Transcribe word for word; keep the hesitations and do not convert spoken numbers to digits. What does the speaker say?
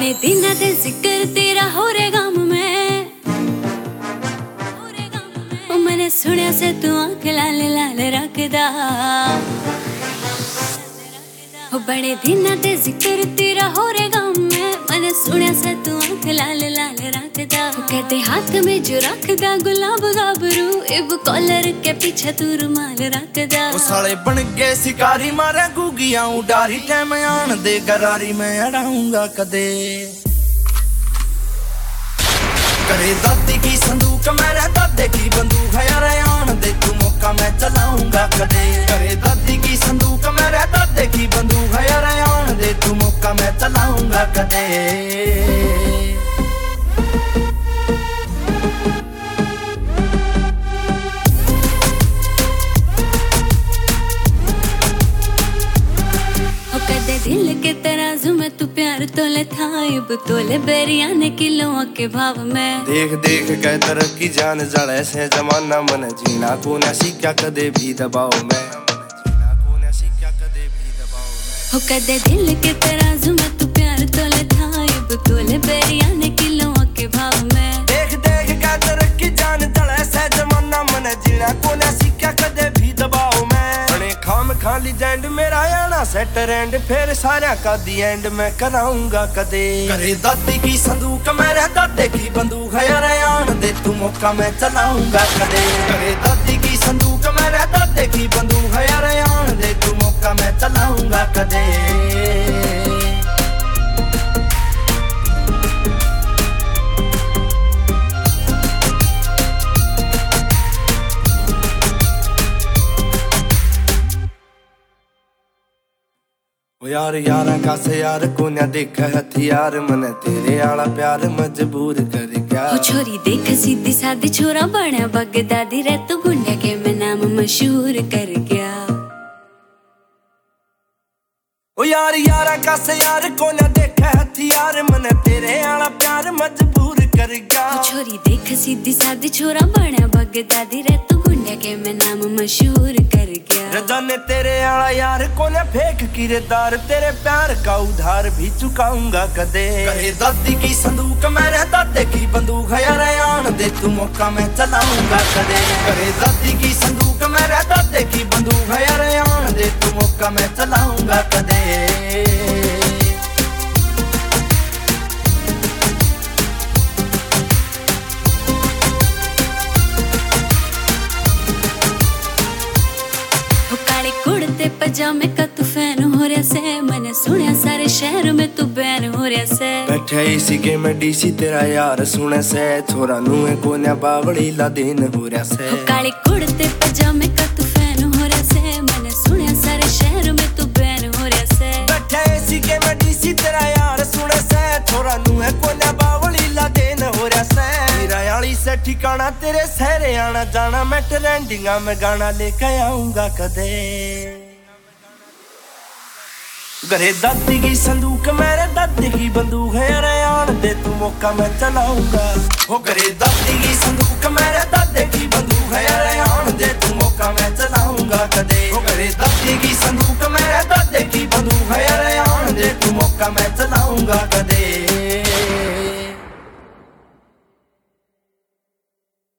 बड़े दिना दे जिक्र तेरा हो रे गम में, ओ मैंने सुनिया से तू आंख लाल लाल रखदा। ओ बड़े दिना दे जिक्र तेरा हो रे गम में, मैंने सुनिया से तू आंख लाल लाल रखदा। कहते हाथ में जो रखदा गुलाब गाबरू, इब कॉलर के पीछे तू रुमाल रखदा। ओ साले बन गए शिकारी मारे गुगियां उडारी, टाइम आन दे गरारी मैं अड़ाऊंगा कदे। करे दादी की संदूक मेरे दादे की बंदूक है यार, आन दे तू मौका मैं चलाऊंगा कदे। करे दादी की संदूक मेरे दादे की बंदूक है यार, आन दे तू मौका मैं चलाऊंगा कदे। दिल के तराजू में तू प्यार तोले था, अब तोले बेरियाने किलों के भाव में। देख देख के तरक्की जान जड़े से जमाना, मन जीना को न सीखा कदे भी दबाओ मैं। हो कदे दिल के तराजू में तू प्यार तोले था, अब तोले बेरियाने किलों के भाव में। देख देख के तरक्की जान जड़े से जमाना, मन जीना को न सीखा कदे भी दबाओ मैं। खाम खाली जैंड मेरा आना सेट रेंड, फिर सारा का दी एंड मैं कराऊंगा कदे। करे दादी की संदूक मेरे दादे की बंदूक है यार, आन दे तू मौका मैं चलाऊंगा कदे। करे दादी की संदूक मेरे दादे की बंदूक है यार, आन दे तू मौका मैं चलाऊंगा कदे। यार यारा का से यार को न देख हथियार, मन तेरे आला प्यार मजबूर कर गया। ओ छोरी देख सीधी सादी छोरा बना बगदादी रे, तू गुंडे के में नाम मशहूर कर गया। ओ यार यारा का से यार को न देख हथियार, मन तेरे आला प्यार मजबूर कर गया। ओ छोरी देख सीधी सादी छोरा बना बगदादी रे, तू गुंडे के में नाम मशहूर कर गया। रजा ने तेरे आला यार को न फेंक किरदार, तेरे प्यार का उधार भी चुकाऊंगा कदे। करे दादी की संदूक मेरे दादे की बंदूक है यार, आन दे तू मौका मैं चलाऊंगा कदे। करे दादी की संदूक मेरे दादे की बंदूक है यार, आन दे तू मौका मैं चलाऊंगा कदे। कुड़ते पजामे का तू फैन हो रहा से, मैंने सुनिया सारे शहर में तू बैन हो रहा से। बैठे इसी के में डीसी तेरा यार सुने से, छोरा नुए को न बावड़ी ला दिन हो रहा से। काले कुड़ते पजामे का तू फैन हो रहा से, मैंने सुनिया सारे शहर में तू बैन हो रहा से। बैठे इसी के में डीसी तेरा यार सुने से, छोरा नुए को न बावड़ी ला दिन हो रहा से। मेरा याली से ठिकाना तेरे सहरे आना जाना, मैं ट्रेंडिंगा में गाना लेके आऊंगा कदे। करे दादी की संदूक मेरे दादी की बंदूक है यार, आन दे तू मौका मैं चलाऊंगा। हो करे दादी की संदूक मेरे दादे की बंदूक है यार, आन दे तू मौका मैं चलाऊंगा कदे। हो करे दादी की संदूक मेरे दादे की बंदूक है यार, आन दे तू मौका मैं चलाऊंगा कदे।